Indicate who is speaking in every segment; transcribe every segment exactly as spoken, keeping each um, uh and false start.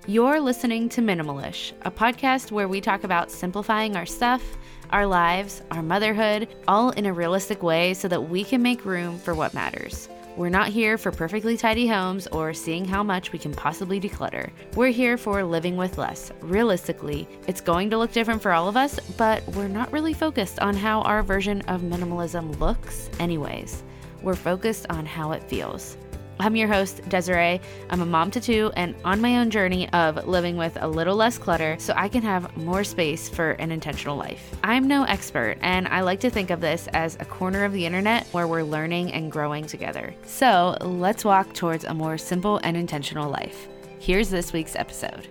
Speaker 1: You're listening to Minimalish, a podcast where we talk about simplifying our stuff, our lives, our motherhood, all in a realistic way so that we can make room for what matters. We're not here for perfectly tidy homes or seeing how much we can possibly declutter. We're here for living with less. Realistically, it's going to look different for all of us, but we're not really focused on how our version of minimalism looks anyways. We're focused on how it feels. I'm your host, Desiree. I'm a mom to two and on my own journey of living with a little less clutter so I can have more space for an intentional life. I'm no expert, and I like to think of this as a corner of the internet where we're learning and growing together. So let's walk towards a more simple and intentional life. Here's this week's episode.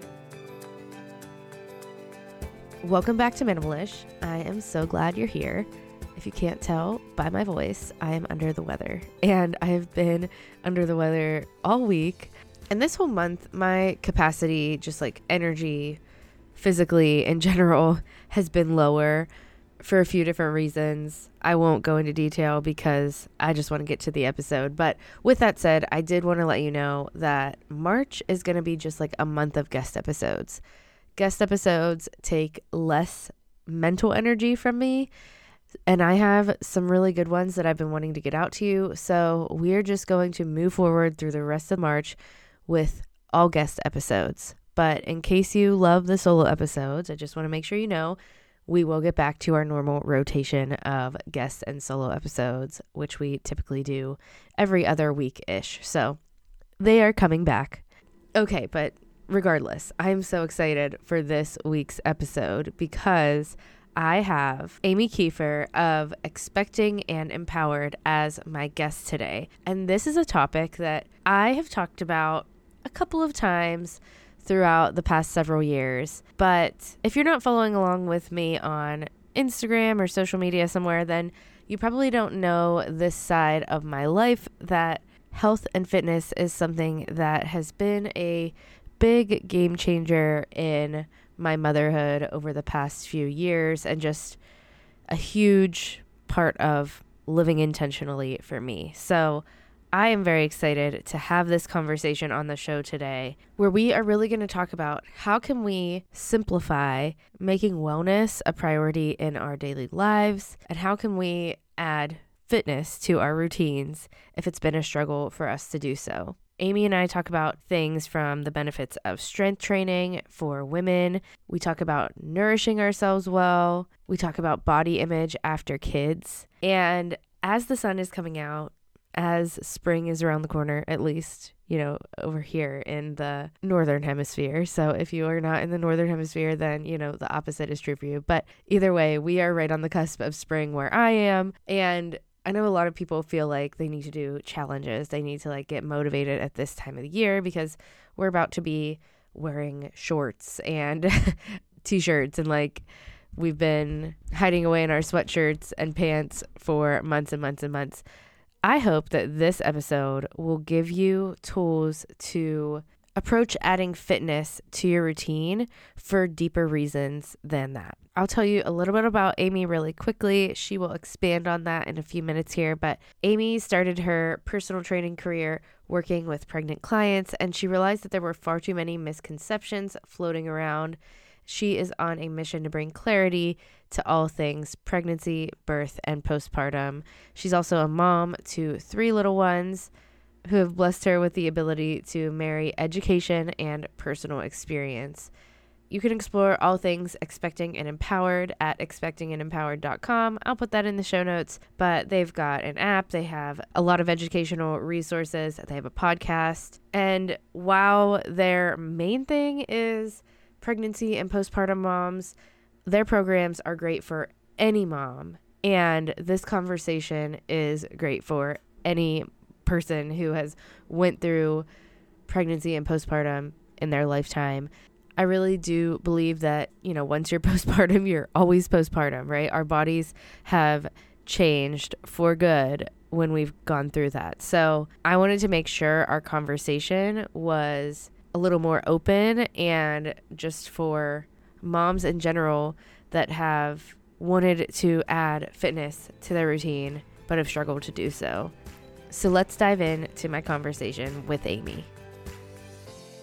Speaker 1: Welcome back to Minimalish. I am so glad you're here. If you can't tell by my voice, I am under the weather, and I have been under the weather all week. And this whole month, my capacity, just like energy, physically in general, has been lower for a few different reasons. I won't go into detail because I just want to get to the episode. But with that said, I did want to let you know that March is going to be just like a month of guest episodes. Guest episodes take less mental energy from me. And I have some really good ones that I've been wanting to get out to you. So we're just going to move forward through the rest of March with all guest episodes. But in case you love the solo episodes, I just want to make sure you know we will get back to our normal rotation of guest and solo episodes, which we typically do every other week-ish. So they are coming back. Okay, but regardless, I'm so excited for this week's episode because I have Amy Kiefer of Expecting and Empowered as my guest today. And this is a topic that I have talked about a couple of times throughout the past several years. But if you're not following along with me on Instagram or social media somewhere, then you probably don't know this side of my life, that health and fitness is something that has been a big game changer in my motherhood over the past few years and just a huge part of living intentionally for me. So I am very excited to have this conversation on the show today, where we are really going to talk about how can we simplify making wellness a priority in our daily lives, and how can we add fitness to our routines if it's been a struggle for us to do so. Amy and I talk about things from the benefits of strength training for women. We talk about nourishing ourselves well. We talk about body image after kids. And as the sun is coming out, as spring is around the corner, at least, you know, over here in the northern hemisphere. So if you are not in the northern hemisphere, then, you know, the opposite is true for you. But either way, we are right on the cusp of spring where I am. And I know a lot of people feel like they need to do challenges. They need to like get motivated at this time of the year because we're about to be wearing shorts and t-shirts, and like we've been hiding away in our sweatshirts and pants for months and months and months. I hope that this episode will give you tools to approach adding fitness to your routine for deeper reasons than that. I'll tell you a little bit about Amy really quickly. She will expand on that in a few minutes here, but Amy started her personal training career working with pregnant clients, and she realized that there were far too many misconceptions floating around. She is on a mission to bring clarity to all things pregnancy, birth, and postpartum. She's also a mom to three little ones who have blessed her with the ability to marry education and personal experience. You can explore all things Expecting and Empowered at expecting and empowered dot com. I'll put that in the show notes, but they've got an app. They have a lot of educational resources. They have a podcast. And while their main thing is pregnancy and postpartum moms, their programs are great for any mom. And this conversation is great for any person who has went through pregnancy and postpartum in their lifetime. I really do believe that, you know, once you're postpartum, you're always postpartum, right? Our bodies have changed for good when we've gone through that. So I wanted to make sure our conversation was a little more open and just for moms in general that have wanted to add fitness to their routine but have struggled to do so. So let's dive into my conversation with Amy.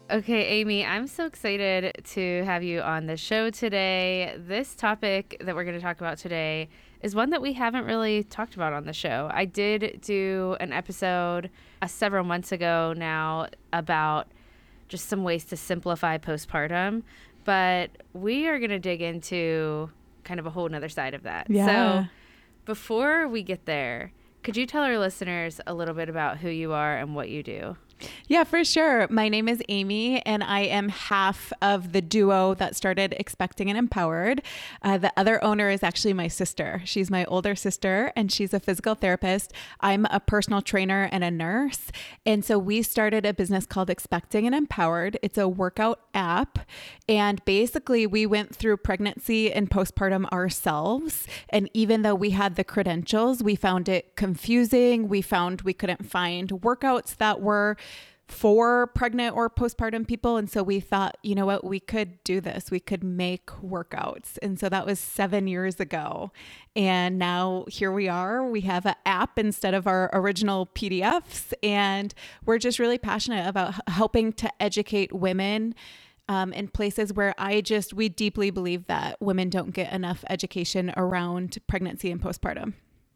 Speaker 1: Okay, Amy, I'm so excited to have you on the show today. This topic that we're going to talk about today is one that we haven't really talked about on the show. I did do an episode uh, several months ago now about just some ways to simplify postpartum, but we are going to dig into kind of a whole nother side of that.
Speaker 2: Yeah.
Speaker 1: So before we get there, could you tell our listeners a little bit about who you are and what you do?
Speaker 2: Yeah, for sure. My name is Amy, and I am half of the duo that started Expecting and Empowered. Uh, the other owner is actually my sister. She's my older sister, and she's a physical therapist. I'm a personal trainer and a nurse. And so we started a business called Expecting and Empowered. It's a workout app. And basically, we went through pregnancy and postpartum ourselves. And even though we had the credentials, we found it confusing. We found we couldn't find workouts that were for pregnant or postpartum people. And so we thought, you know what, we could do this. We could make workouts. And so that was seven years ago. And now here we are. We have an app instead of our original P D Fs. And we're just really passionate about helping to educate women um, in places where I just, we deeply believe that women don't get enough education around pregnancy and postpartum.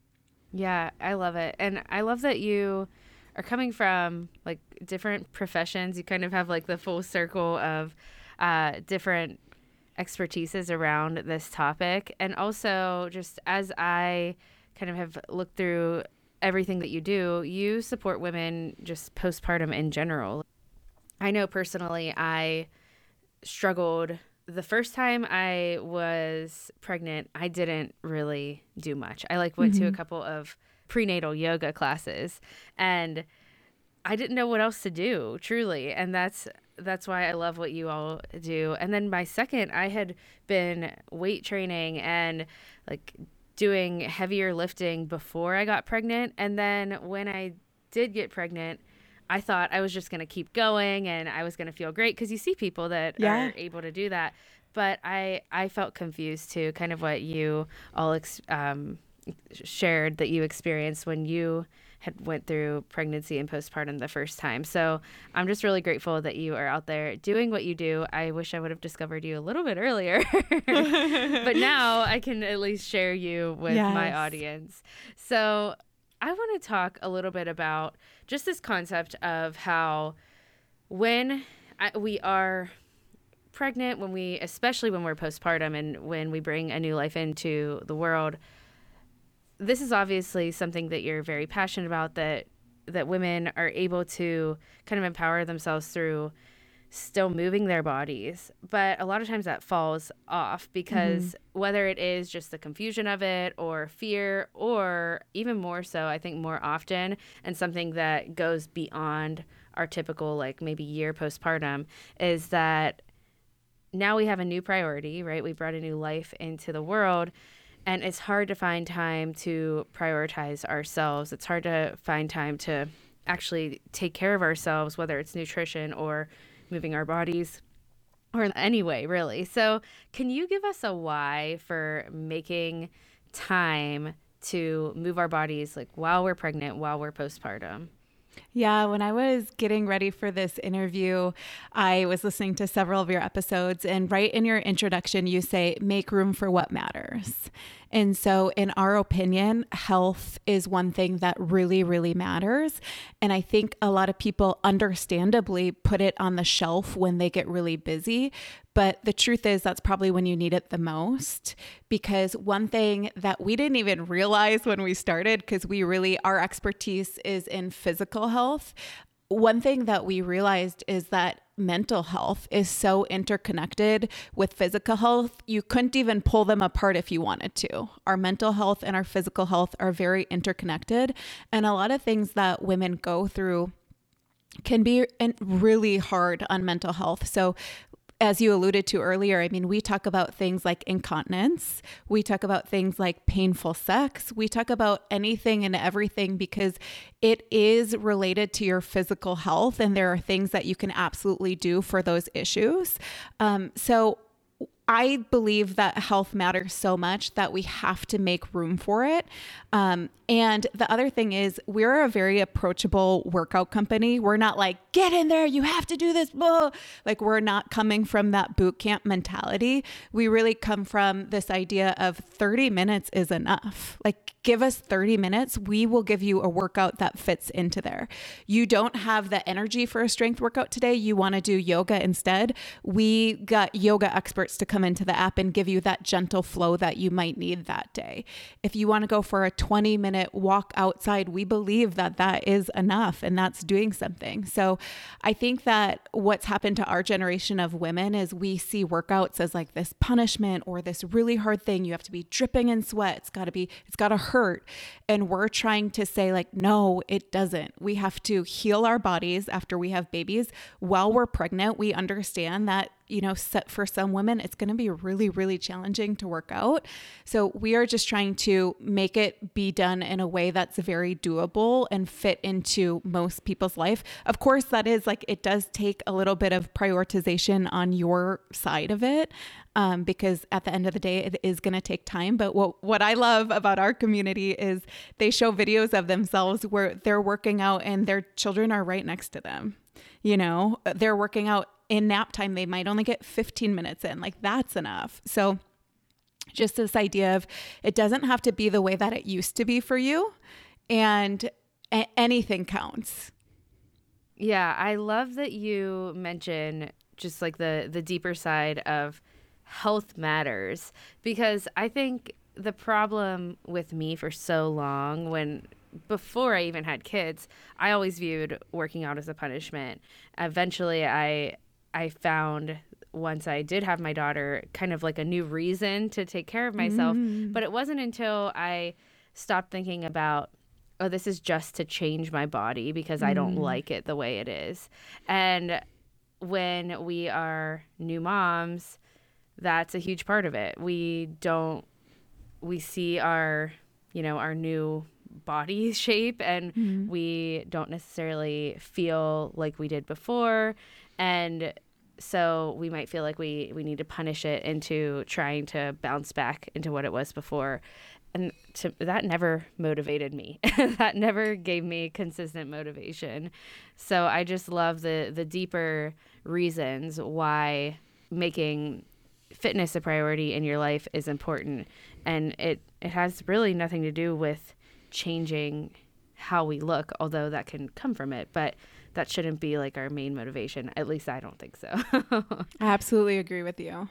Speaker 1: Yeah, I love it. And I love that you are coming from like different professions. You kind of have like the full circle of uh, different expertises around this topic. And also just as I kind of have looked through everything that you do, you support women just postpartum in general. I know personally, I struggled the first time I was pregnant. I didn't really do much. I like went mm-hmm. to a couple of prenatal yoga classes, and I didn't know what else to do, truly. And that's that's why I love what you all do. And then my second, I had been weight training and like doing heavier lifting before I got pregnant. And then when I did get pregnant, I thought I was just going to keep going and I was going to feel great, because you see people that yeah. are able to do that. But I, I felt confused too, kind of what you all ex- um, shared that you experienced when you had went through pregnancy and postpartum the first time. So I'm just really grateful that you are out there doing what you do. I wish I would have discovered you a little bit earlier, but now I can at least share you with yes. my audience. So I want to talk a little bit about just this concept of how when I, we are pregnant, when we, especially when we're postpartum and when we bring a new life into the world, this is obviously something that you're very passionate about, that that women are able to kind of empower themselves through still moving their bodies. But a lot of times that falls off because mm-hmm. whether it is just the confusion of it or fear, or even more so, I think more often, and something that goes beyond our typical like maybe year postpartum, is that now we have a new priority, right? We brought a new life into the world. And it's hard to find time to prioritize ourselves. It's hard to find time to actually take care of ourselves, whether it's nutrition or moving our bodies or in any way, really. So can you give us a why for making time to move our bodies like while we're pregnant, while we're postpartum?
Speaker 2: Yeah, when I was getting ready for this interview, I was listening to several of your episodes, and right in your introduction, you say, make room for what matters. And so in our opinion, health is one thing that really, really matters. And I think a lot of people understandably put it on the shelf when they get really busy. But the truth is that's probably when you need it the most, because one thing that we didn't even realize when we started, because we really, our expertise is in physical health. One thing that we realized is that mental health is so interconnected with physical health. You couldn't even pull them apart if you wanted to. Our mental health and our physical health are very interconnected. And a lot of things that women go through can be really hard on mental health. So as you alluded to earlier, I mean, we talk about things like incontinence. We talk about things like painful sex. We talk about anything and everything because it is related to your physical health. And there are things that you can absolutely do for those issues. Um, so I believe that health matters so much that we have to make room for it. Um, and the other thing is we're a very approachable workout company. We're not like, get in there, you have to do this. Blah. Like we're not coming from that boot camp mentality. We really come from this idea of thirty minutes is enough. Like give us thirty minutes. We will give you a workout that fits into there. You don't have the energy for a strength workout today. You want to do yoga instead. We got yoga experts to come into the app and give you that gentle flow that you might need that day. If you want to go for a twenty minute walk outside, we believe that that is enough and that's doing something. So I think that what's happened to our generation of women is we see workouts as like this punishment or this really hard thing. You have to be dripping in sweat. It's got to be, it's got to hurt. And we're trying to say like, no, it doesn't. We have to heal our bodies after we have babies. While we're pregnant, we understand that, you know, for some women, it's going to be really, really challenging to work out. So we are just trying to make it be done in a way that's very doable and fit into most people's life. Of course, that is like, it does take a little bit of prioritization on your side of it. Um, because at the end of the day, it is going to take time. But what, what I love about our community is they show videos of themselves where they're working out and their children are right next to them. You know, they're working out in nap time. They might only get fifteen minutes in. Like that's enough. So just this idea of it doesn't have to be the way that it used to be for you, and a- anything counts.
Speaker 1: Yeah, I love that you mention just like the the deeper side of health matters, because I think the problem with me for so long, when before I even had kids, I always viewed working out as a punishment. Eventually, I I found once I did have my daughter kind of like a new reason to take care of myself. Mm. But it wasn't until I stopped thinking about, oh, this is just to change my body because mm. I don't like it the way it is. And when we are new moms, that's a huge part of it. We don't, we see our, you know, our new body shape and mm-hmm. we don't necessarily feel like we did before. And so we might feel like we, we need to punish it into trying to bounce back into what it was before. And to, that never motivated me. That never gave me consistent motivation. So I just love the, the deeper reasons why making fitness a priority in your life is important. And it, it has really nothing to do with changing how we look, although that can come from it. But that shouldn't be like our main motivation. At least I don't think so.
Speaker 2: I absolutely agree with you.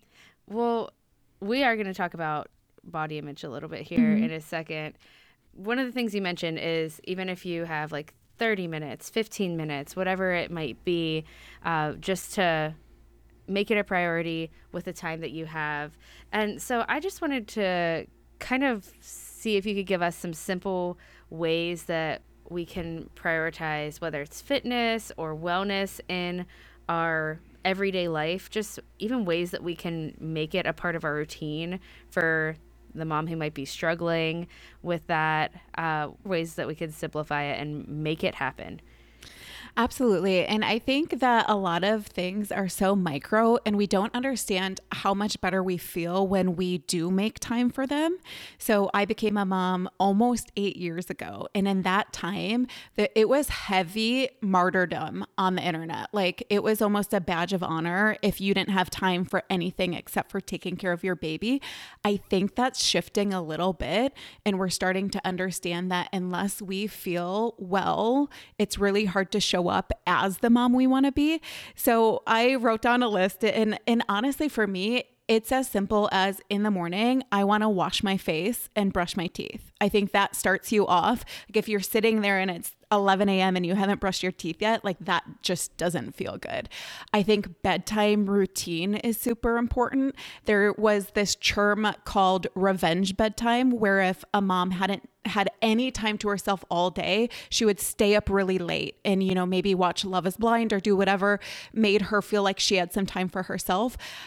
Speaker 1: Well, we are going to talk about body image a little bit here mm-hmm. in a second. One of the things you mentioned is even if you have like thirty minutes, fifteen minutes, whatever it might be, uh, just to make it a priority with the time that you have. And so I just wanted to kind of see if you could give us some simple ways that we can prioritize, whether it's fitness or wellness in our everyday life, just even ways that we can make it a part of our routine for the mom who might be struggling with that, uh, ways that we could simplify it and make it happen.
Speaker 2: Absolutely. And I think that a lot of things are so micro and we don't understand how much better we feel when we do make time for them. So I became a mom almost eight years ago. And in that time, the, it was heavy martyrdom on the internet. Like it was almost a badge of honor if you didn't have time for anything except for taking care of your baby. I think that's shifting a little bit. And we're starting to understand that unless we feel well, it's really hard to show up as the mom we want to be. So I wrote down a list, and and honestly for me, it's as simple as in the morning, I want to wash my face and brush my teeth. I think that starts you off. Like if you're sitting there and it's eleven a.m. and you haven't brushed your teeth yet, like that just doesn't feel good. I think bedtime routine is super important. There was this term called revenge bedtime, where if a mom hadn't had any time to herself all day, she would stay up really late and, you know, maybe watch Love is Blind or do whatever made her feel like she had some time for herself.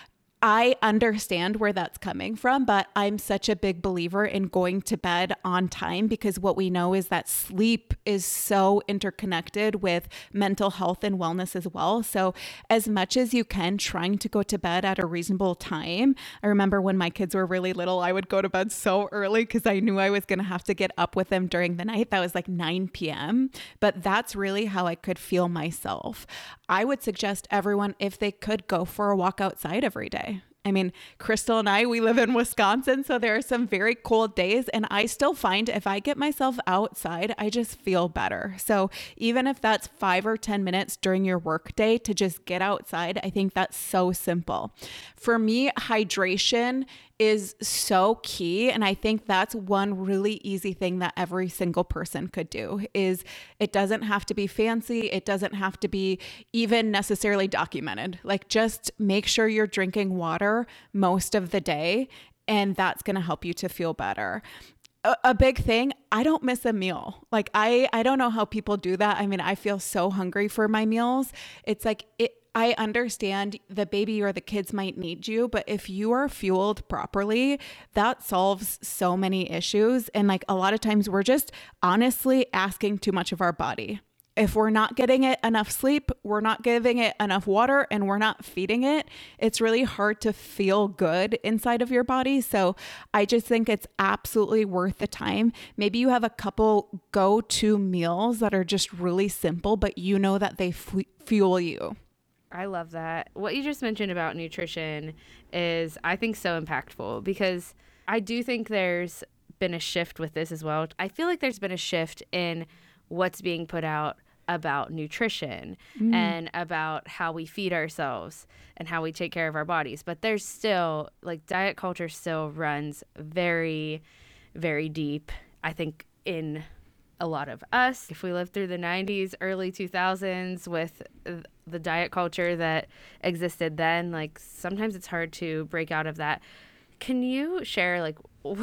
Speaker 2: I understand where that's coming from, but I'm such a big believer in going to bed on time, because what we know is that sleep is so interconnected with mental health and wellness as well. So as much as you can, trying to go to bed at a reasonable time. I remember when my kids were really little, I would go to bed so early because I knew I was going to have to get up with them during the night. That was like nine p.m. But that's really how I could feel myself. I would suggest everyone, if they could, go for a walk outside every day. I mean, Crystal and I, we live in Wisconsin, so there are some very cold days, and I still find if I get myself outside, I just feel better. So even if that's five or ten minutes during your workday to just get outside, I think that's so simple. For me, hydration is so key. And I think that's one really easy thing that every single person could do. Is it doesn't have to be fancy. It doesn't have to be even necessarily documented. Like, just make sure you're drinking water most of the day, and that's going to help you to feel better. A, a big thing, I don't miss a meal. Like, I, I don't know how people do that. I mean, I feel so hungry for my meals. It's like, it, I understand the baby or the kids might need you, but if you are fueled properly, that solves so many issues. And like, a lot of times we're just honestly asking too much of our body. If we're not getting it enough sleep, we're not giving it enough water, and we're not feeding it, it's really hard to feel good inside of your body. So I just think it's absolutely worth the time. Maybe you have a couple go-to meals that are just really simple, but you know that they f- fuel you.
Speaker 1: I love that. What you just mentioned about nutrition is, I think, so impactful, because I do think there's been a shift with this as well. I feel like there's been a shift in what's being put out about nutrition mm. and about how we feed ourselves and how we take care of our bodies. But there's still, like, diet culture still runs very, very deep, I think, in a lot of us. If we lived through the nineties, early two thousands with the diet culture that existed then, like, sometimes it's hard to break out of that. Can you share, like,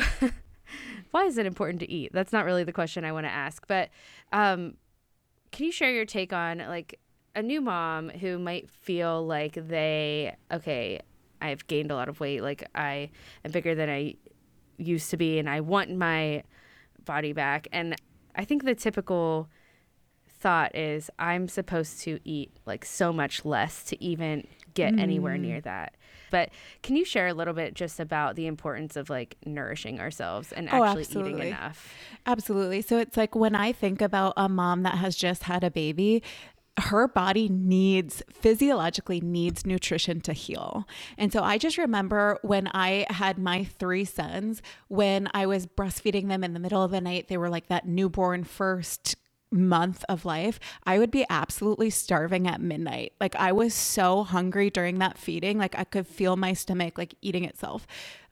Speaker 1: why is it important to eat? That's not really the question I want to ask, but um, can you share your take on, like, a new mom who might feel like they, okay, I've gained a lot of weight, like, I am bigger than I used to be, and I want my body back. And I think the typical thought is, I'm supposed to eat, like, so much less to even get mm. anywhere near that. But can you share a little bit just about the importance of, like, nourishing ourselves and actually oh, eating enough?
Speaker 2: Absolutely. So it's like, when I think about a mom that has just had a baby, her body needs, physiologically needs nutrition to heal. And so I just remember when I had my three sons, when I was breastfeeding them in the middle of the night, they were like that newborn first month of life, I would be absolutely starving at midnight. Like, I was so hungry during that feeding. Like, I could feel my stomach, like, eating itself.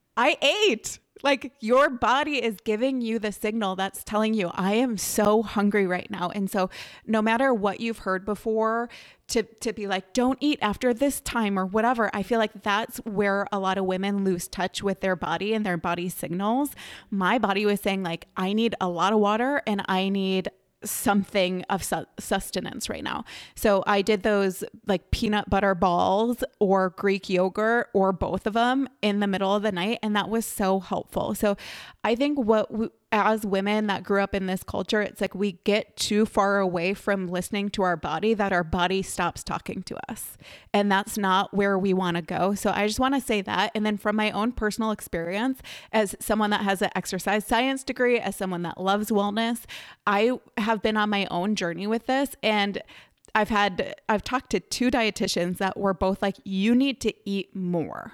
Speaker 2: I ate. Like, your body is giving you the signal that's telling you, I am so hungry right now. And so no matter what you've heard before, to, to be like, don't eat after this time or whatever, I feel like that's where a lot of women lose touch with their body and their body signals. My body was saying, like, I need a lot of water and I need something of su- sustenance right now. So I did those, like, peanut butter balls or Greek yogurt or both of them in the middle of the night. And that was so helpful. So I think what we, as women that grew up in this culture, it's like we get too far away from listening to our body that our body stops talking to us. And that's not where we want to go. So I just want to say that. And then from my own personal experience, as someone that has an exercise science degree, as someone that loves wellness, I have been on my own journey with this. And I've had, I've talked to two dietitians that were both like, you need to eat more.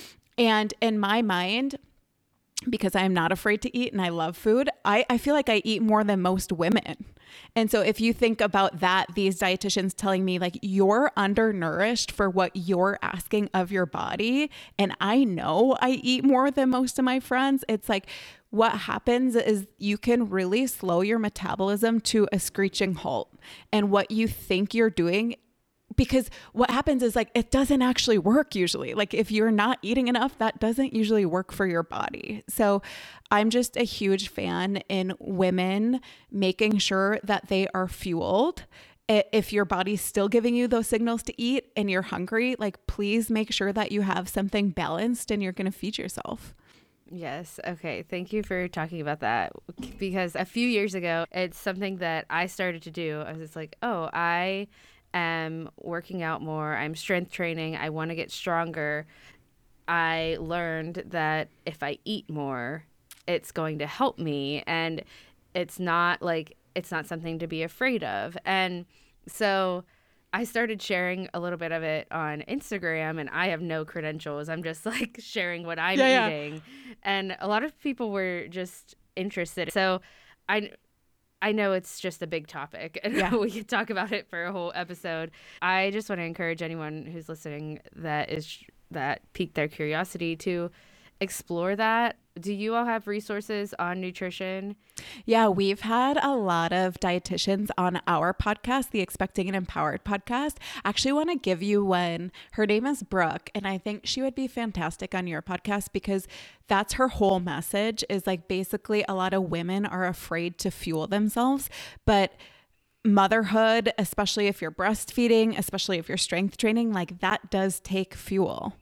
Speaker 2: And in my mind, because I am not afraid to eat and I love food, I, I feel like I eat more than most women. And so if you think about that, these dietitians telling me, like, you're undernourished for what you're asking of your body. And I know I eat more than most of my friends. It's like, what happens is you can really slow your metabolism to a screeching halt. And what you think you're doing, because what happens is, like, it doesn't actually work usually. Like, if you're not eating enough, that doesn't usually work for your body. So I'm just a huge fan in women making sure that they are fueled if your body's still giving you those signals to eat and you're hungry, like please make sure that you have something balanced and you're going to feed yourself.
Speaker 1: Yes. Okay. Thank you for talking about that, because a few years ago, it's something that I started to do. I was just like, oh, I am working out more. I'm strength training. I want to get stronger. I learned that if I eat more, it's going to help me. And it's not like, it's not something to be afraid of. And so I started sharing a little bit of it on Instagram, and I have no credentials. I'm just like sharing what I'm
Speaker 2: yeah,
Speaker 1: eating.
Speaker 2: Yeah.
Speaker 1: And a lot of people were just interested. So I I know it's just a big topic, and yeah. we could talk about it for a whole episode. I just want to encourage anyone who's listening that is that piqued their curiosity to explore that. Do you all have resources on nutrition?
Speaker 2: Yeah, we've had a lot of dietitians on our podcast, the Expecting and Empowered podcast. I actually want to give you one. Her name is Brooke, and I think she would be fantastic on your podcast because that's her whole message is like basically a lot of women are afraid to fuel themselves, but motherhood, especially if you're breastfeeding, especially if you're strength training, like that does take fuel.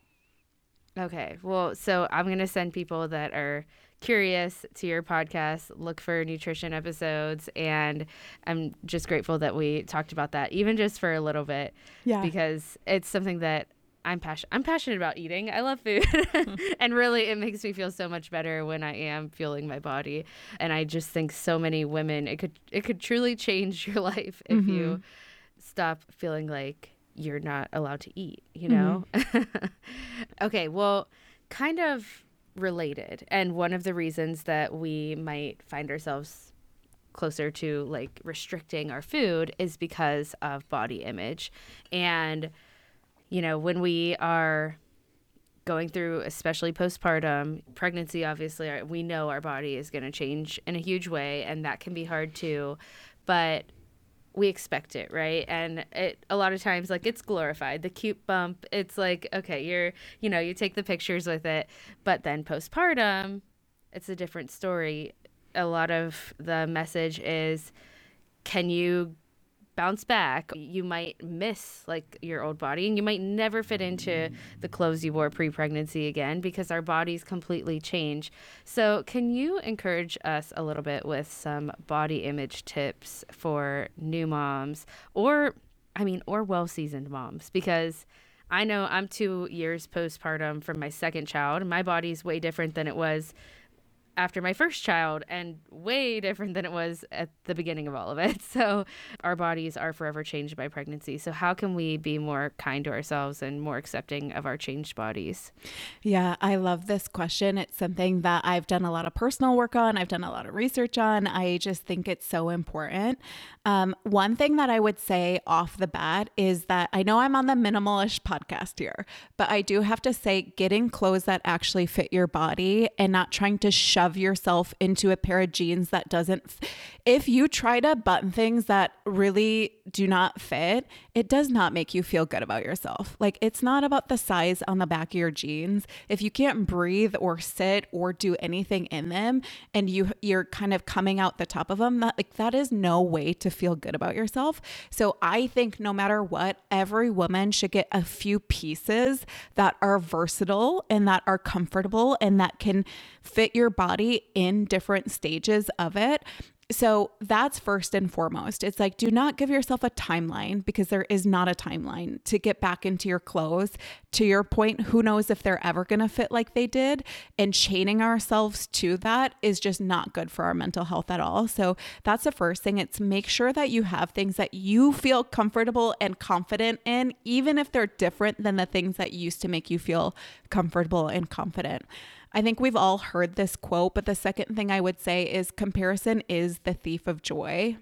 Speaker 1: Okay. Well, so I'm going to send people that are curious to your podcast, look for nutrition episodes. And I'm just grateful that we talked about that, even just for a little bit,
Speaker 2: yeah.
Speaker 1: because it's something that I'm passionate. I'm passionate about eating. I love food. And really, it makes me feel so much better when I am fueling my body. And I just think so many women, it could, it could truly change your life if mm-hmm. you stop feeling like you're not allowed to eat, you know? Mm-hmm. Okay, well, kind of related. And one of the reasons that we might find ourselves closer to like restricting our food is because of body image. And, you know, when we are going through, especially postpartum, pregnancy, obviously, we know our body is going to change in a huge way, and that can be hard too. But we expect it, right? And it a lot of times, like, it's glorified. The cute bump, it's like, okay, you're, you know, you take the pictures with it. But then postpartum, it's a different story. A lot of the message is, can you bounce back? You might miss, like, your old body, and you might never fit into the clothes you wore pre-pregnancy again because our bodies completely change. So can you encourage us a little bit with some body image tips for new moms, or, I mean, or well-seasoned moms? Because I know I'm two years postpartum from my second child, and my body's way different than it was after my first child, and way different than it was at the beginning of all of it. So our bodies are forever changed by pregnancy. So how can we be more kind to ourselves and more accepting of our changed bodies?
Speaker 2: Yeah, I love this question. It's something that I've done a lot of personal work on. I've done a lot of research on. I just think it's so important. Um, one thing that I would say off the bat is that I know I'm on the Minimalish podcast here, but I do have to say getting clothes that actually fit your body and not trying to shove yourself into a pair of jeans that doesn't f- if you try to button things that really do not fit, it does not make you feel good about yourself. Like, it's not about the size on the back of your jeans. If you can't breathe or sit or do anything in them, and you you're kind of coming out the top of them, that like that is no way to feel good about yourself. So I think no matter what, every woman should get a few pieces that are versatile and that are comfortable and that can fit your body in different stages of it. So that's first and foremost. It's like, do not give yourself a timeline, because there is not a timeline to get back into your clothes. To your point, who knows if they're ever going to fit like they did, and chaining ourselves to that is just not good for our mental health at all. So that's the first thing. It's make sure that you have things that you feel comfortable and confident in, even if they're different than the things that used to make you feel comfortable and confident. I think we've all heard this quote, but the second thing I would say is comparison is the thief of joy.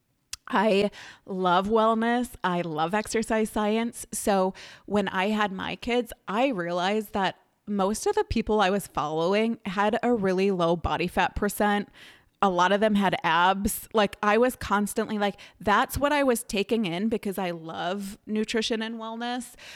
Speaker 2: I love wellness. I love exercise science. So when I had my kids, I realized that most of the people I was following had a really low body fat percent. A lot of them had abs. Like, I was constantly like, that's what I was taking in because I love nutrition and wellness.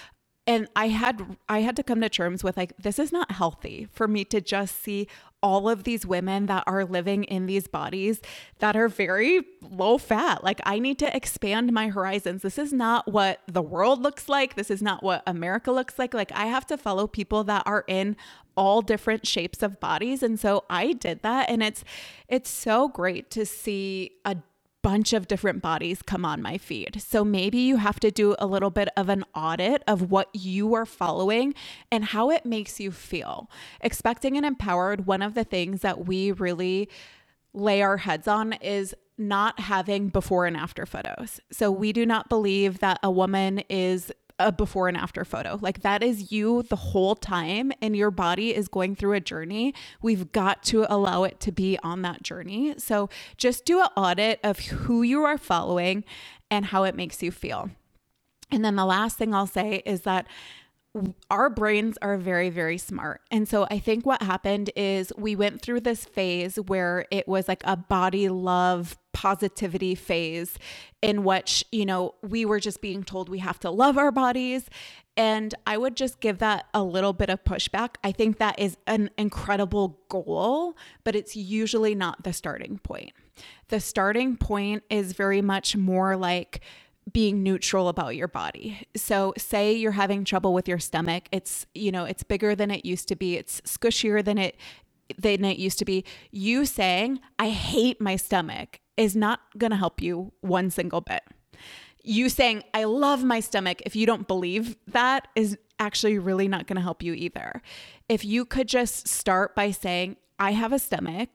Speaker 2: And I had I had to come to terms with like, this is not healthy for me to just see all of these women that are living in these bodies that are very low fat. Like, I need to expand my horizons. This is not what the world looks like. This is not what America looks like. Like, I have to follow people that are in all different shapes of bodies. And so I did that. And it's it's so great to see a bunch of different bodies come on my feed. So maybe you have to do a little bit of an audit of what you are following and how it makes you feel. Expecting and Empowered, one of the things that we really lay our heads on is not having before and after photos. So we do not believe that a woman is a before and after photo. Like, that is you the whole time, and your body is going through a journey. We've got to allow it to be on that journey. So just do an audit of who you are following and how it makes you feel. And then the last thing I'll say is that our brains are very, very smart. And so I think what happened is we went through this phase where it was like a body love positivity phase in which, you know, we were just being told we have to love our bodies. And I would just give that a little bit of pushback. I think that is an incredible goal, but it's usually not the starting point. The starting point is very much more like being neutral about your body. So say you're having trouble with your stomach. It's, you know, it's bigger than it used to be. It's squishier than it than it used to be. You saying, I hate my stomach, is not going to help you one single bit. You saying, I love my stomach, if you don't believe that, is actually really not going to help you either. If you could just start by saying, I have a stomach.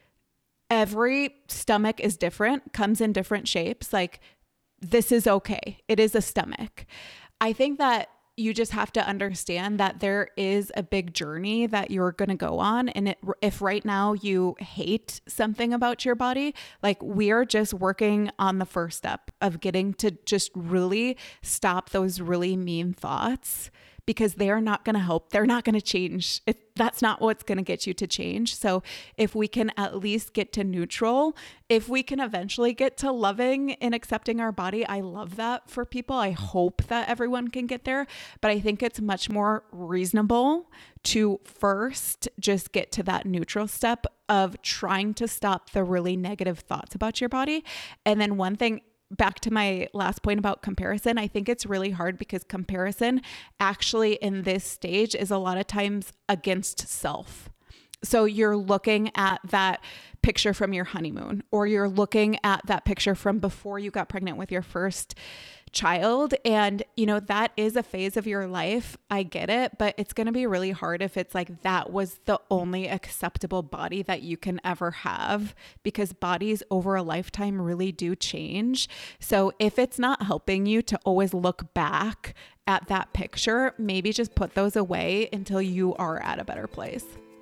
Speaker 2: Every stomach is different, comes in different shapes. Like, this is okay. It is a stomach. I think that you just have to understand that there is a big journey that you're going to go on. And it, if right now you hate something about your body, like, we're just working on the first step of getting to just really stop those really mean thoughts, because they're not going to help. They're not going to change. It, that's not what's going to get you to change. So if we can at least get to neutral, if we can eventually get to loving and accepting our body, I love that for people. I hope that everyone can get there. But I think it's much more reasonable to first just get to that neutral step of trying to stop the really negative thoughts about your body. And then one thing, back to my last point about comparison, I think it's really hard because comparison actually in this stage is a lot of times against self. So you're looking at that picture from your honeymoon, or you're looking at that picture from before you got pregnant with your first child. And, you know, that is a phase of your life. I get it, but it's going to be really hard if it's like that was the only acceptable body that you can ever have, because bodies over a lifetime really do change. So if it's not helping you to always look back at that picture, maybe just put those away until you are at a better place.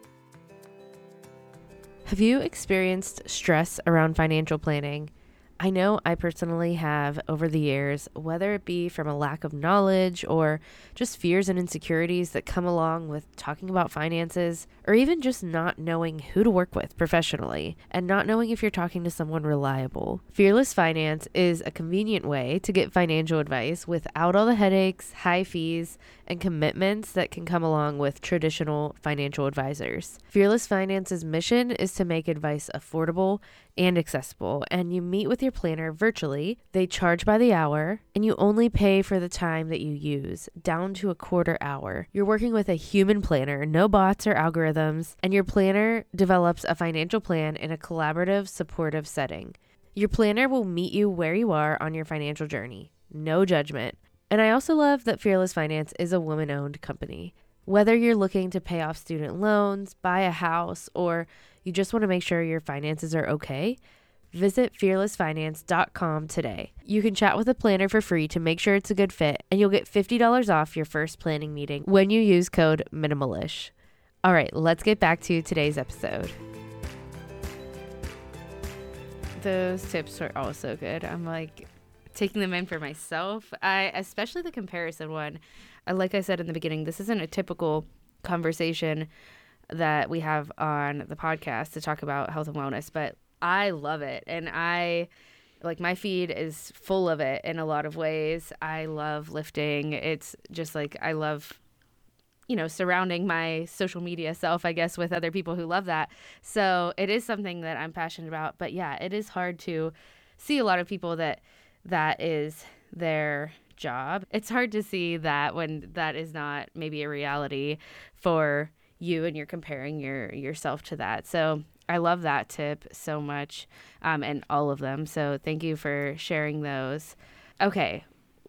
Speaker 1: Have you experienced stress around financial planning? I know I personally have over the years, whether it be from a lack of knowledge or just fears and insecurities that come along with talking about finances, or even just not knowing who to work with professionally and not knowing if you're talking to someone reliable. Fearless Finance is a convenient way to get financial advice without all the headaches, high fees, and commitments that can come along with traditional financial advisors. Fearless Finance's mission is to make advice affordable and accessible, and you meet with your planner virtually. They charge by the hour, and you only pay for the time that you use, down to a quarter hour. You're working with a human planner, no bots or algorithms, and your planner develops a financial plan in a collaborative, supportive setting. Your planner will meet you where you are on your financial journey. No judgment. And I also love that Fearless Finance is a woman-owned company. Whether you're looking to pay off student loans, buy a house, or you just want to make sure your finances are okay, visit fearless finance dot com today. You can chat with a planner for free to make sure it's a good fit, and you'll get fifty dollars off your first planning meeting when you use code MINIMALISH. All right, let's get back to today's episode. Those tips are all so good. I'm like taking them in for myself. I, especially the comparison one. Like I said in the beginning, this isn't a typical conversation that we have on the podcast to talk about health and wellness, but I love it. And I like my feed is full of it in a lot of ways. I love lifting. It's just like I love, you know, surrounding my social media self, I guess, with other people who love that. So it is something that I'm passionate about. But yeah, it is hard to see a lot of people that that is their job. It's hard to see that when that is not maybe a reality for you and you're comparing your yourself to that. So I love that tip so much, um, and all of them. So thank you for sharing those. Okay.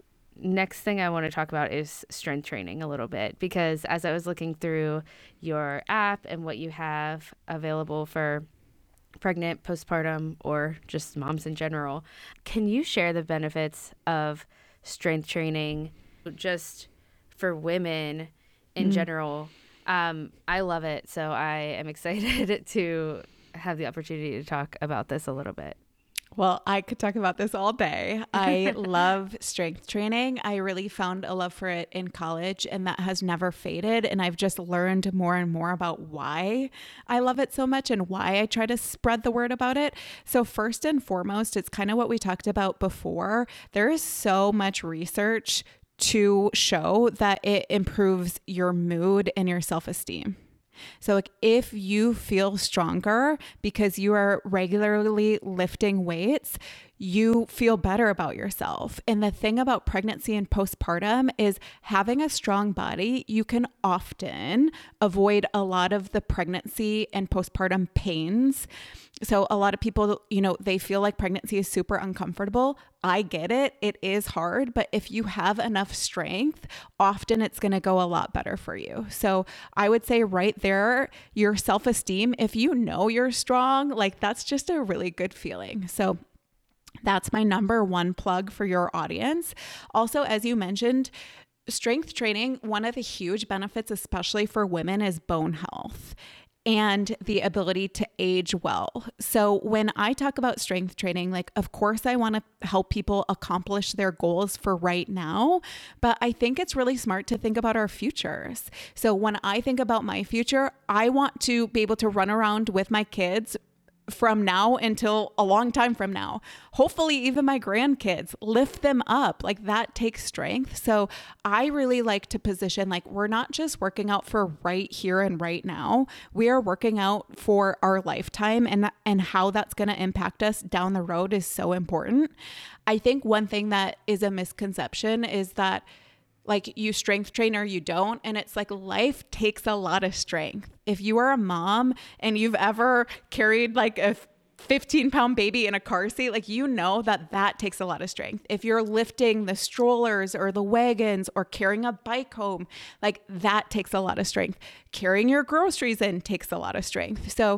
Speaker 1: Next thing I want to talk about is strength training a little bit, because as I was looking through your app and what you have available for pregnant, postpartum, or just moms in general, can you share the benefits of strength training just for women in mm. general? Um, I love it. So I am excited to have the opportunity to talk about this a little bit.
Speaker 2: Well, I could talk about this all day. I love strength training. I really found a love for it in college, and that has never faded. And I've just learned more and more about why I love it so much and why I try to spread the word about it. So first and foremost, it's kind of what we talked about before. There is so much research to show that it improves your mood and your self-esteem. So like if you feel stronger because you are regularly lifting weights, you feel better about yourself. And the thing about pregnancy and postpartum is having a strong body, you can often avoid a lot of the pregnancy and postpartum pains. So a lot of people, you know, they feel like pregnancy is super uncomfortable. I get it. It is hard, but if you have enough strength, often it's going to go a lot better for you. So I would say right there, your self-esteem, if you know you're strong, like that's just a really good feeling. So that's my number one plug for your audience. Also, as you mentioned, strength training, one of the huge benefits, especially for women, is bone health and the ability to age well. So when I talk about strength training, like, of course, I want to help people accomplish their goals for right now, but I think it's really smart to think about our futures. So when I think about my future, I want to be able to run around with my kids from now until a long time from now. Hopefully even my grandkids, lift them up. Like that takes strength. So I really like to position, like we're not just working out for right here and right now. We are working out for our lifetime, and and how that's going to impact us down the road is so important. I think one thing that is a misconception is that like you strength train or you don't. And it's like life takes a lot of strength. If you are a mom and you've ever carried like a fifteen pound baby in a car seat, like, you know that that takes a lot of strength. If you're lifting the strollers or the wagons or carrying a bike home, like that takes a lot of strength. Carrying your groceries in takes a lot of strength. So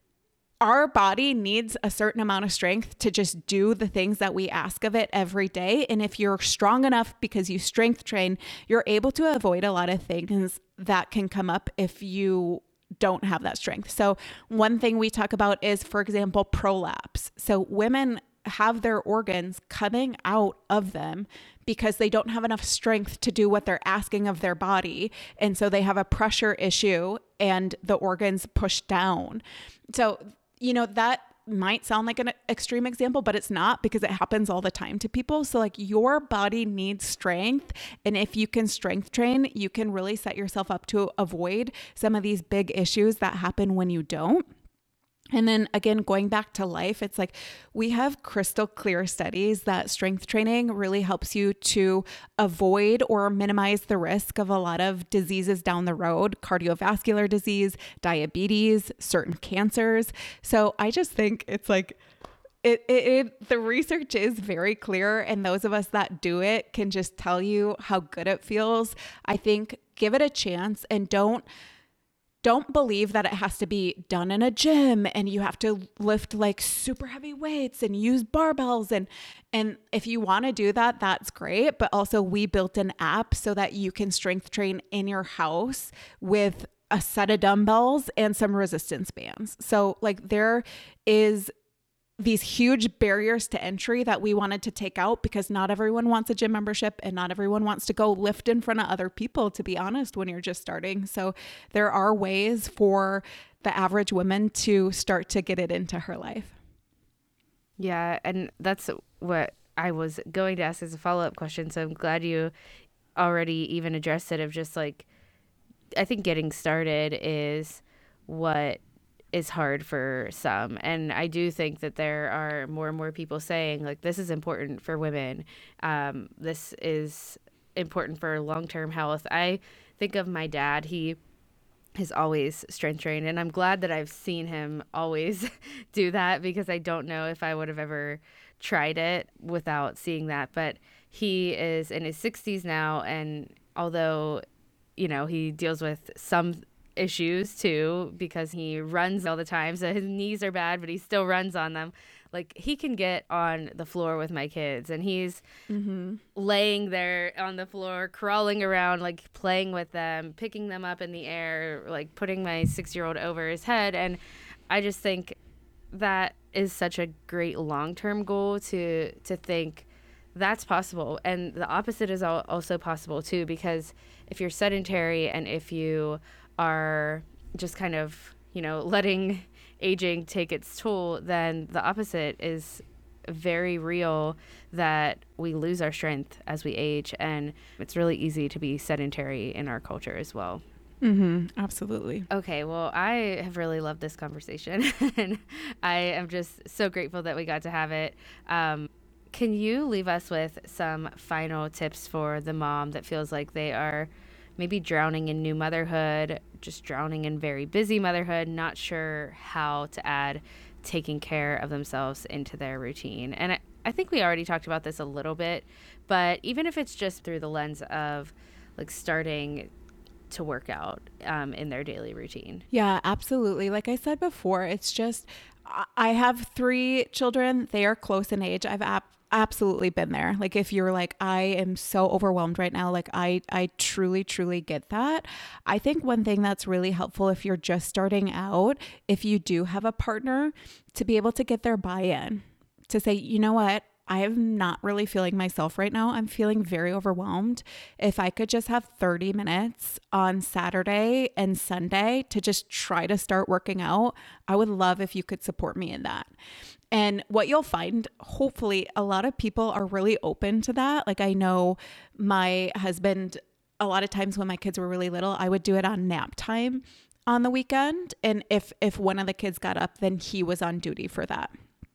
Speaker 2: our body needs a certain amount of strength to just do the things that we ask of it every day. And if you're strong enough because you strength train, you're able to avoid a lot of things that can come up if you don't have that strength. So one thing we talk about is, for example, prolapse. So women have their organs coming out of them because they don't have enough strength to do what they're asking of their body. And so they have a pressure issue and the organs push down. So you know, that might sound like an extreme example, but it's not, because it happens all the time to people. So like your body needs strength. And if you can strength train, you can really set yourself up to avoid some of these big issues that happen when you don't. And then again, going back to life, it's like we have crystal clear studies that strength training really helps you to avoid or minimize the risk of a lot of diseases down the road, cardiovascular disease, diabetes, certain cancers. So I just think it's like It, it, it, the research is very clear, and those of us that do it can just tell you how good it feels. I think give it a chance, and don't Don't believe that it has to be done in a gym and you have to lift like super heavy weights and use barbells. And, and if you want to do that, that's great. But also we built an app so that you can strength train in your house with a set of dumbbells and some resistance bands. So like there is these huge barriers to entry that we wanted to take out, because not everyone wants a gym membership and not everyone wants to go lift in front of other people, to be honest, when you're just starting. So there are ways for the average woman to start to get it into her life.
Speaker 1: Yeah, and that's what I was going to ask as a follow-up question. So I'm glad you already even addressed it of just like, I think getting started is what is hard for some. And I do think that there are more and more people saying like, this is important for women. Um, this is important for long-term health. I think of my dad. He is always strength trained, and I'm glad that I've seen him always do that, because I don't know if I would have ever tried it without seeing that. But he is in his sixties now, and although, you know, he deals with some issues too because he runs all the time, so his knees are bad, but he still runs on them. Like, he can get on the floor with my kids, and he's
Speaker 2: Mm-hmm.
Speaker 1: laying there on the floor, crawling around, like playing with them, picking them up in the air, like putting my six-year-old over his head. And I just think that is such a great long-term goal to to think that's possible. And the opposite is al- also possible too, because if you're sedentary and if you are just kind of, you know, letting aging take its toll, then the opposite is very real, that we lose our strength as we age. And it's really easy to be sedentary in our culture as well.
Speaker 2: Mm-hmm. Absolutely.
Speaker 1: Okay, well, I have really loved this conversation, and I am just so grateful that we got to have it. Um, can you leave us with some final tips for the mom that feels like they are maybe drowning in new motherhood, just drowning in very busy motherhood, not sure how to add taking care of themselves into their routine? And I, I think we already talked about this a little bit, but even if it's just through the lens of like starting to work out um, in their daily routine.
Speaker 2: Yeah, absolutely. Like I said before, it's just, I I have three children. They are close in age. I've ab- absolutely been there. Like if you're like, I am so overwhelmed right now, like I, I truly, truly get that. I think one thing that's really helpful if you're just starting out, if you do have a partner, to be able to get their buy-in, to say, you know what? I am not really feeling myself right now. I'm feeling very overwhelmed. If I could just have thirty minutes on Saturday and Sunday to just try to start working out, I would love if you could support me in that. And what you'll find, hopefully, a lot of people are really open to that. Like I know my husband, a lot of times when my kids were really little, I would do it on nap time on the weekend. And if if one of the kids got up, then he was on duty for that.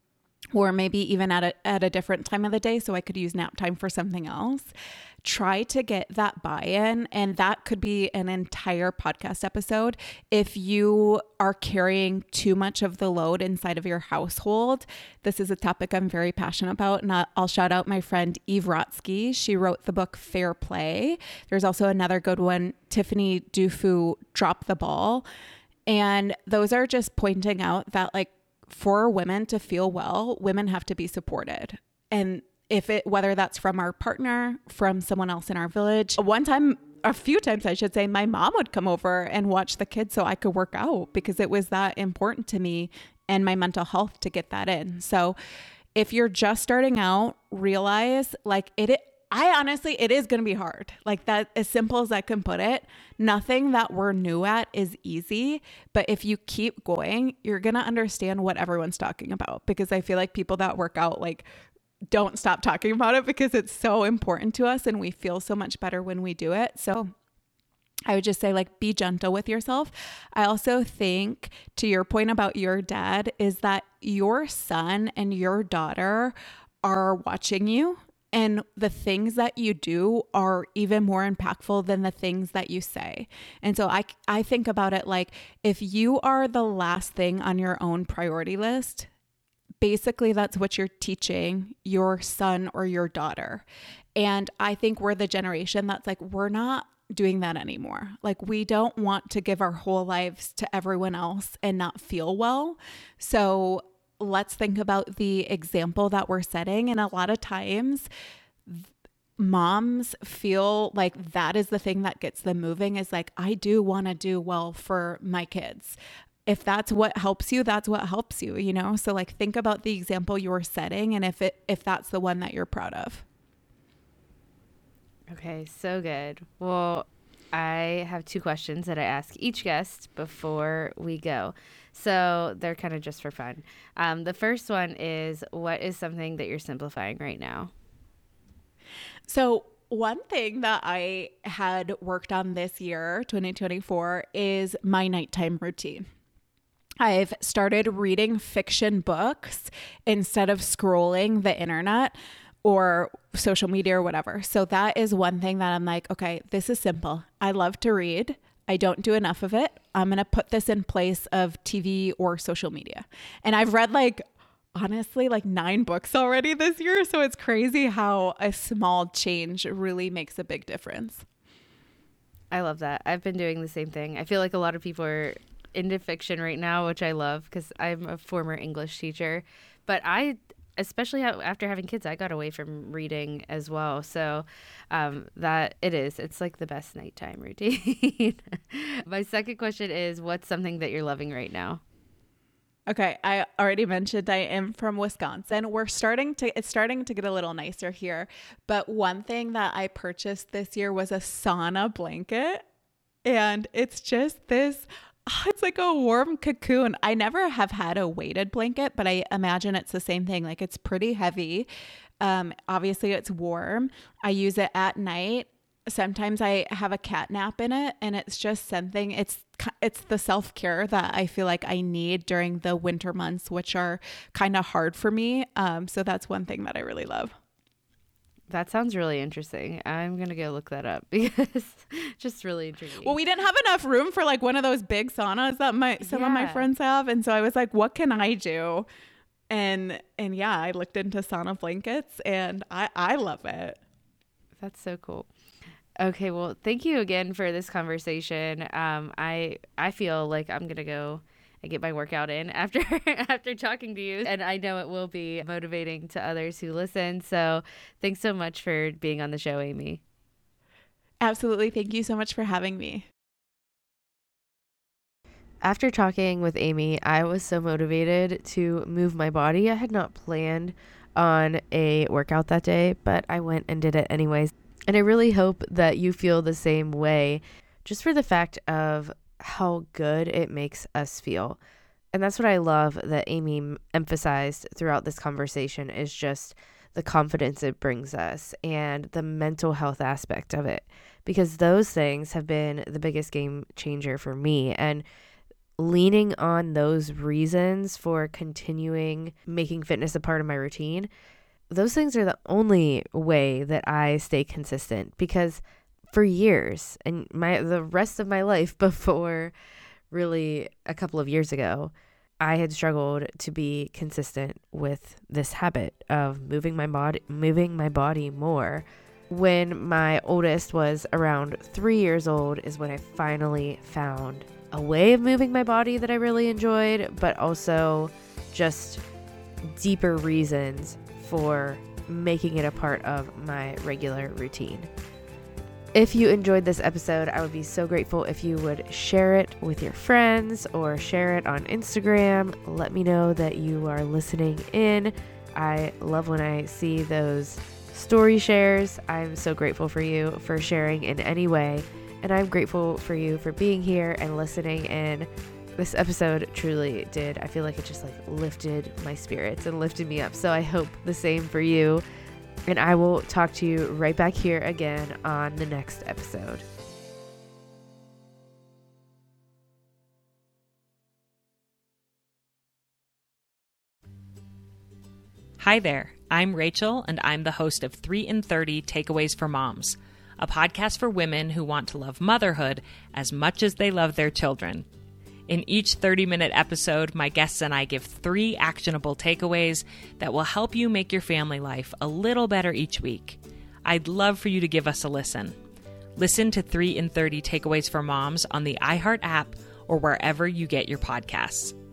Speaker 2: Or maybe even at a, at a different time of the day so I could use nap time for something else. Try to get that buy-in, and that could be an entire podcast episode. If you are carrying too much of the load inside of your household, this is a topic I'm very passionate about, and I'll shout out my friend Eve Rotsky. She wrote the book Fair Play. There's also another good one, Tiffany Dufu, Drop the Ball. And those are just pointing out that, like, for women to feel well, women have to be supported. And if it, whether that's from our partner, from someone else in our village, one time, a few times, I should say, my mom would come over and watch the kids so I could work out, because it was that important to me and my mental health to get that in. So if you're just starting out, realize like it, it I honestly, it is going to be hard. Like that, as simple as I can put it, nothing that we're new at is easy. But if you keep going, you're going to understand what everyone's talking about, because I feel like people that work out, like, don't stop talking about it because it's so important to us and we feel so much better when we do it. So I would just say, like, be gentle with yourself. I also think, to your point about your dad, is that your son and your daughter are watching you. And the things that you do are even more impactful than the things that you say. And so I, I think about it like, if you are the last thing on your own priority list, basically that's what you're teaching your son or your daughter. And I think we're the generation that's like, we're not doing that anymore. Like, we don't want to give our whole lives to everyone else and not feel well. So let's think about the example that we're setting. And a lot of times moms feel like that is the thing that gets them moving, is like, I do want to do well for my kids. If that's what helps you, that's what helps you, you know? So like, think about the example you're setting, and if it, if that's the one that you're proud of.
Speaker 1: Okay, so good. Well, I have two questions that I ask each guest before we go. So they're kind of just for fun. Um, the first one is, what is something that you're simplifying right now?
Speaker 2: So one thing that I had worked on this year, twenty twenty-four, is my nighttime routine. I've started reading fiction books instead of scrolling the internet or social media or whatever. So that is one thing that I'm like, okay, this is simple. I love to read. I don't do enough of it. I'm going to put this in place of T V or social media. And I've read like, honestly, like nine books already this year. So it's crazy how a small change really makes a big difference.
Speaker 1: I love that. I've been doing the same thing. I feel like a lot of people are into fiction right now, which I love because I'm a former English teacher. But I, especially after having kids, I got away from reading as well. So um, that it is. It's like the best nighttime routine. My second question is, what's something that you're loving right now?
Speaker 2: Okay, I already mentioned I am from Wisconsin. We're starting to, it's starting to get a little nicer here. But one thing that I purchased this year was a sauna blanket. And it's just this, oh, it's like a warm cocoon. I never have had a weighted blanket, but I imagine it's the same thing. Like it's pretty heavy. Um, obviously it's warm. I use it at night. Sometimes I have a cat nap in it, and it's just something, it's it's the self-care that I feel like I need during the winter months, which are kind of hard for me. Um, so that's one thing that I really love.
Speaker 1: That sounds really interesting. I'm going to go look that up because just really intriguing.
Speaker 2: Well, we didn't have enough room for like one of those big saunas that my some
Speaker 1: yeah.
Speaker 2: of my friends have. And so I was like, what can I do? And and yeah, I looked into sauna blankets, and I, I love it.
Speaker 1: That's so cool. Okay, well, thank you again for this conversation. Um, I I feel like I'm gonna go and get my workout in after after talking to you, and I know it will be motivating to others who listen. So, thanks so much for being on the show, Amy.
Speaker 2: Absolutely, thank you so much for having me.
Speaker 1: After talking with Amy, I was so motivated to move my body. I had not planned on a workout that day, but I went and did it anyways. And I really hope that you feel the same way, just for the fact of how good it makes us feel. And that's what I love that Amy emphasized throughout this conversation, is just the confidence it brings us and the mental health aspect of it, because those things have been the biggest game changer for me. And leaning on those reasons for continuing making fitness a part of my routine, those things are the only way that I stay consistent, because for years and my the rest of my life before really a couple of years ago, I had struggled to be consistent with this habit of moving my body moving my body more. When my oldest was around three years old is when I finally found a way of moving my body that I really enjoyed, but also just deeper reasons for making it a part of my regular routine. If you enjoyed this episode, I would be so grateful if you would share it with your friends or share it on Instagram. Let me know that you are listening in. I love when I see those story shares. I'm so grateful for you for sharing in any way. And I'm grateful for you for being here and listening in. This episode truly did. I feel like it just like lifted my spirits and lifted me up. So I hope the same for you. And I will talk to you right back here again on the next episode.
Speaker 3: Hi there. I'm Rachel, and I'm the host of three in thirty Takeaways for Moms, a podcast for women who want to love motherhood as much as they love their children. In each thirty-minute episode, my guests and I give three actionable takeaways that will help you make your family life a little better each week. I'd love for you to give us a listen. Listen to three in thirty Takeaways for Moms on the iHeart app or wherever you get your podcasts.